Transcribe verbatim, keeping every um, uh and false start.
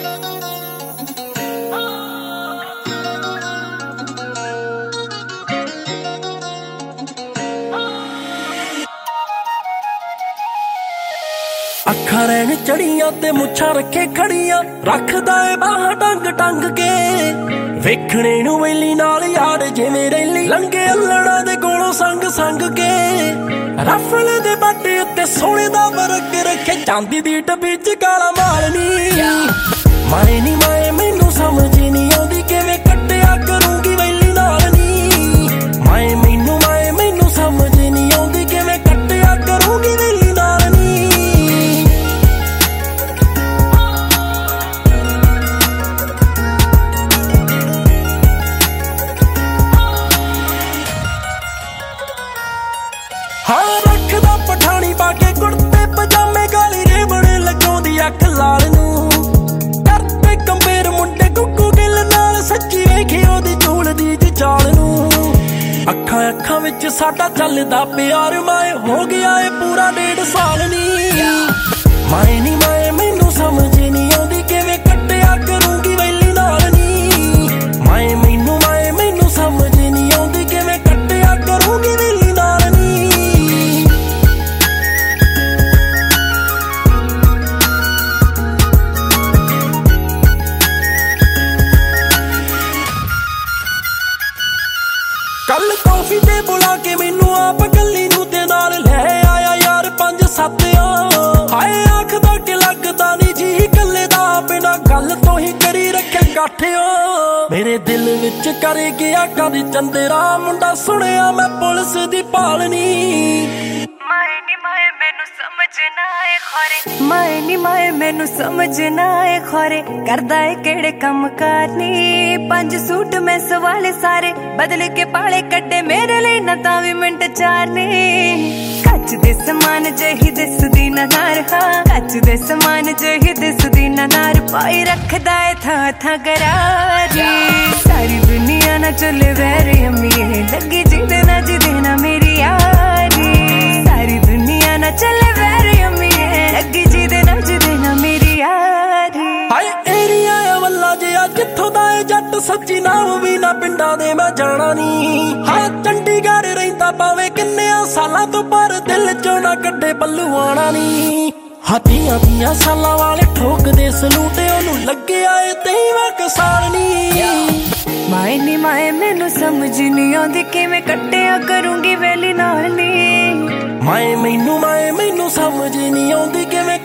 ਅੱਖਾਂ ਰਹਿਣ ਚੜੀਆਂ ਤੇ ਮੁੱਛਾਂ ਰੱਖੇ ਖੜੀਆਂ, ਰੱਖਦਾ ਏ ਬਾਹਾਂ ਟੰਗ ਟੰਗ ਕੇ। ਵੇਖਣੇ ਨੂੰ ਵੇਲੀ ਨਾਲ ਯਾਰ ਜਿਵੇਂ ਰੈਲੀ, ਲੰਗੇ ਅਲੜਾਂ ਦੇ ਕੋਲੋਂ ਸੰਗ ਸੰਗ ਕੇ। ਰਫਲ ਦੇ ਬਾਟੇ ਉੱਤੇ ਸੋਨੇ ਦਾ ਵਰਕ ਰੱਖੇ, ਚਾਂਦੀ ਦੀ ਡੱਬੀ ਚ ਕਾਲਾ ਮਾਲ ਨੀ। ਮਾਏ ਨੀ ਮਾਏ ਮੈਨੂੰ ਸਮਝ ਨੀ ਆਉਂਦੀ, ਕਿਵੇਂ ਕੱਟਿਆ ਕਰੂੰਗੀ ਵੇਲੀ ਨਾਲ ਨੀ। ਮਾਏ ਮੈਨੂੰ ਮਾਏ ਮੈਨੂੰ ਸਮਝ ਨੀ ਆਉਂਦੀ, ਕਿਵੇਂ ਕੱਟਿਆ ਕਰੂੰਗੀ ਵੇਲੀ ਨਾਲ ਨੀ। ਹਾਂ ਰੱਖਦਾ ਪਠਾਣੀ ਪਾ ਕੇ ਕੁੜਤੇ ਪਜਾਮੇ, ਕਾਲੀ ਰੇਬੜ ਲਗਾਉਂਦੀ ਅੱਖ ਲਾਲ ਨੂੰ। ਕਰਦੇ ਕੰਬੇਰ ਮੁੰਡੇ ਗੁੱਗੂ ਗਿੱਲ ਨਾਲ, ਸੱਚੀ ਵੇਖੀ ਉਹਦੀ ਝੂਲਦੀ ਦੀ ਚਾਲ ਨੂੰ। ਅੱਖਾਂ ਅੱਖਾਂ ਵਿੱਚ ਸਾਡਾ ਚੱਲਦਾ ਪਿਆਰ, ਮਾਏ ਹੋ ਗਿਆ ਏ ਪੂਰਾ ਡੇਢ ਸਾਲ ਨੀ। ਮਾਏ ਨੀ ਮਾਏ ਮੈਨੂੰ ਸਮਝ ਨੀ ਆਉਂਦੀ, ਕਿਵੇਂ ਕੱਟਿਆ ਕਰੂੰਗੀ ਵੇਲੀ ਨਾਲ ਨੀ। ਮਾਏ ਮੈਨੂੰ ਮਾਏ ਮੈਨੂੰ ਸਮਝ ਨੀ ਆਉਂਦੀ, ਕਿਵੇਂ ਕੱਟਿਆ ਕਰੂੰਗੀ ਵੇਲੀ ਨਾਲ ਨੀ। ਕੱਲ ਕਾਫੀ ਤੇ ਬੁਲਾ ਕੇ ਮੈਨੂੰ ਆਪ ਕੱਲੀ ਨੂੰ ਤੇ ਨਾਲ ਲੈ ਆਇਆ ਯਾਰ ਪੰਜ ਸੱਤ ਆ। ਹਾਏ ਆਖਦਾ ਕਿ ਲੱਗਦਾ ਨੀ ਜੀ ਕੱਲੇ ਦਾ, ਬਿਨਾਂ ਗੱਲ ਤੋਂ ਹੀ ਕਰੀ ਰੱਖੇ ਕਾਠਿਓ। ਮੇਰੇ ਦਿਲ ਵਿੱਚ ਕਰ ਗਿਆ ਕਦ ਚੰਦਰਾ, ਮੁੰਡਾ ਸੁਣਿਆ ਮੈਂ ਪੁਲਿਸ ਦੀ ਭਾਲ ਨੀ। ਮਾਏ ਨੀ ਮਾਏ ਮੈਨੂੰ ਸਮਝ ਨਾ ਆਏ ਖੋਰੇ, ਮਾਏ ਨੀ ਮਾਏ ਮੈਨੂੰ ਸਮਝ ਨਾ ਆਏ ਖੋਰੇ, ਕਰਦਾ ਏ ਕਿਹੜੇ ਕੰਮ ਕਾਰ ਨੀ। ਪੰਜ ਸੂਟ ਮੈਂ ਸਵਾਲੇ ਸਾਰੇ ਬਦਲ ਕੇ ਪਾਲੇ ਕੱਢੇ, ਮੇਰੇ ਲਈ ਨਾ ਤਾਂ ਵੀ ਮਿੰਟ ਚਾਰ ਨੀ। ਕੱਚ ਦੇ ਸਮਾਨ ਜਿਹੀ ਦਿਸਦੀ ਨਾਰ, ਹਾਂ ਕੱਚ ਦੇ ਸਮਾਨ ਜਿਹੀ ਦਿਸਦੀ ਨਾਰ, ਪਾਈ ਰੱਖਦਾ ਏ ਥਾਂ ਥਾਂ ਗਰਾਰੀ। ਸਾਰੀ ਦੁਨੀਆ ਨਾ ਚੱਲੇ ਵੈਰ ਅਮੀਏ, ਲੱਗੀ ਜਿਹਦੇ ਨਾ ਜਿਹਦੇ ਨਾ ਮੇਰੀ ਯਾਰੀ। ਸਾਰੀ ਦੁਨੀਆ ਨਾ ਚੱਲੇ ਵੈਰ ਅਮੀਏ, ਲੱਗੀ ਜਿਹਦੇ ਨਾ ਜਿਹਦੇ ਨਾ ਮੇਰੀ ਯਾਰੀ। ਹਾਏ ਏਰੀਆ ਆ ਵੱਲਾ ਜਿਹਾ ਜਿੱਥੋਂ ਦਾ ਏ ਜੱਟ, ਸੱਚੀ ਨਾਮ ਵੀ ਨਾ ਪਿੰਡਾਂ ਦੇ ਮੈਂ ਜਾਣਾ ਨੀ। ਹਾਂ ਚੰਡੀਗੜ੍ਹ ਰਹਿੰਦਾ ਭਾਵੇਂ ਕਿੰਨਿਆਂ ਸਾਲਾਂ ਤੋਂ, ਪਰ ਦਿਲ ਚੋਂ ਨਾ ਕੱਢੇ ਪੱਲੂ ਆਣਾ ਨੀ। ਹਾਥੀਆਂ ਦੀਆਂ ਸਾਲਾਂ ਵਾਲੇ ਠੋਕਦੇ ਸਲੂਟ, ਉਹਨੂੰ ਲੱਗਿਆ ਏ ਤੇਈਵਾਂ ਕੁ ਸਾਲ ਨੀ। ਮਾਏ ਨੀ ਮਾਏ ਮੈਨੂੰ ਸਮਝ ਨੀ ਆਉਂਦੀ, ਕਿਵੇਂ ਕੱਟਿਆ ਕਰੂੰਗੀ ਵੇਲੀ ਨਾਲ ਨੀ। ਮਾਏ ਮੈਨੂੰ ਮਾਏ ਮੈਨੂੰ ਸਮਝ ਨੀ ਆਉਂਦੀ, ਕਿਵੇਂ